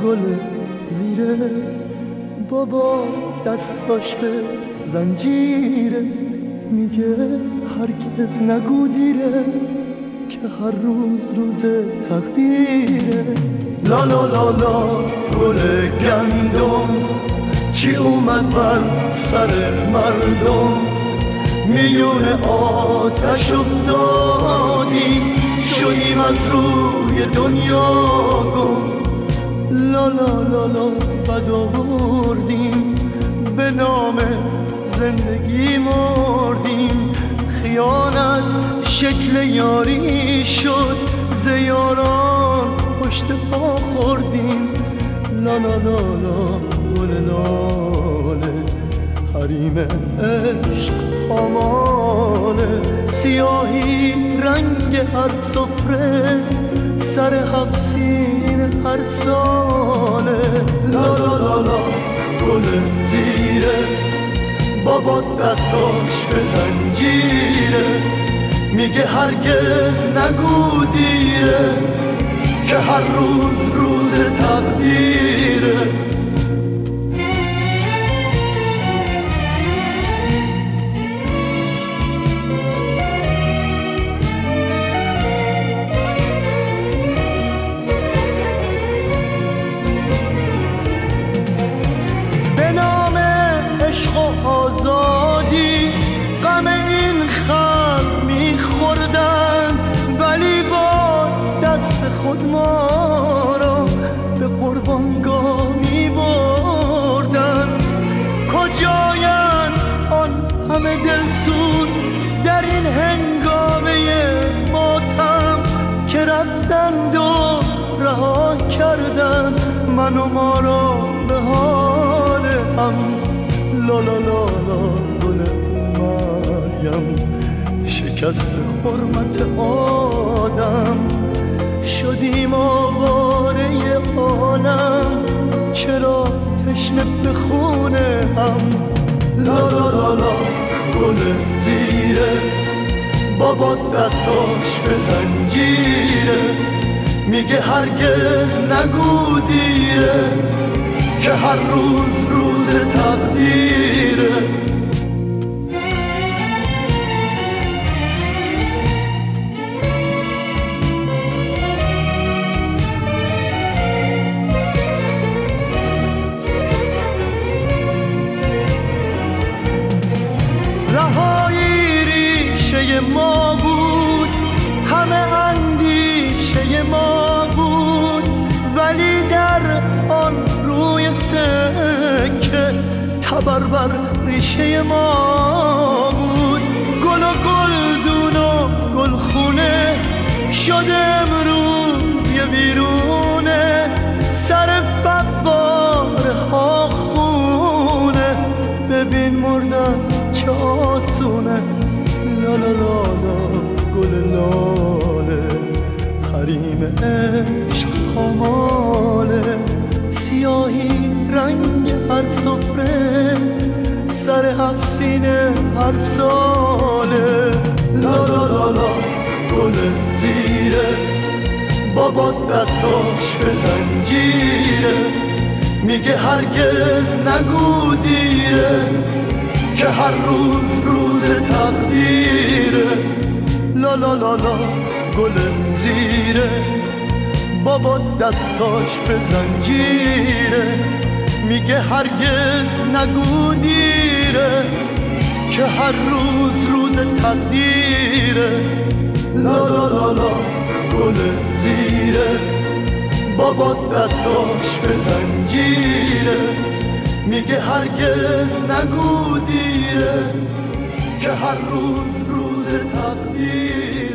گل زیره، بابا دستاش به زنجیره، میگه هرگز نگو دیره که هر روز روز تقدیره. لا لا لا لا گل گندم چی اومد بر سر مردم، میون آتش افتادیم شدیم از روی دنیا گم. لا لا لا لا بد آوردیم به نام زندگی مردیم، خیانت شکل یاری شد ز یاران پشت پا خوردیم. لا لا لا لا گل لاله حریم عشق پاماله، سیاهی رنگ هر سفره سر هفسین هر ساله. لا لا لا لا گل زیره، بابا دستاش به زنجیره، میگه هرگز نگو دیره که هر روز روز تقدیره. به نام عشق و آزادی غم این خلق میخوردن، ولی با دست خود ما را به قربانگاه میبردن. کجاین آن همه دلسوز در این هنگامه ماتم که رفتند و رها کردن من و ما را به حال هم. لا لا لا لا گل مریم شکست حرمت آدم، شدیم آواره عالم چرا تشنه به خون هم. لا لا لا لا گل زیره، بابا دستاش به زنجیره، میگه هرگز نگو دیره که هر روز روز تقدیره. رهایی ریشه ما بود، همه اندیشه ما بود، ولی در آن روی سکه تبربر ریشه ما بود. گل و گلدون و گلخونه شده امروز یه ویرونه، سر فقاره ها خونه ببین مردن چه آسونه. لا لا لا لا گل لاله حریم عشق پاماله، سیاهی رنگ هر سفره سر هفسین هر ساله. لا لا لا لا گل زیره، بابا دستاش به زنجیره، میگه هرگز نگو دیره که هر روز روز تقدیره. لا لا لا لا گل زیره، بابا دستاش به زنجیره، میگه هرگز نگو دیره که هر روز روز تقدیره. لا لا لا لا گل زیره، بابا دستاش به زنجیره، میگه هرگز نگو دیره که هر روز روز تقدیر.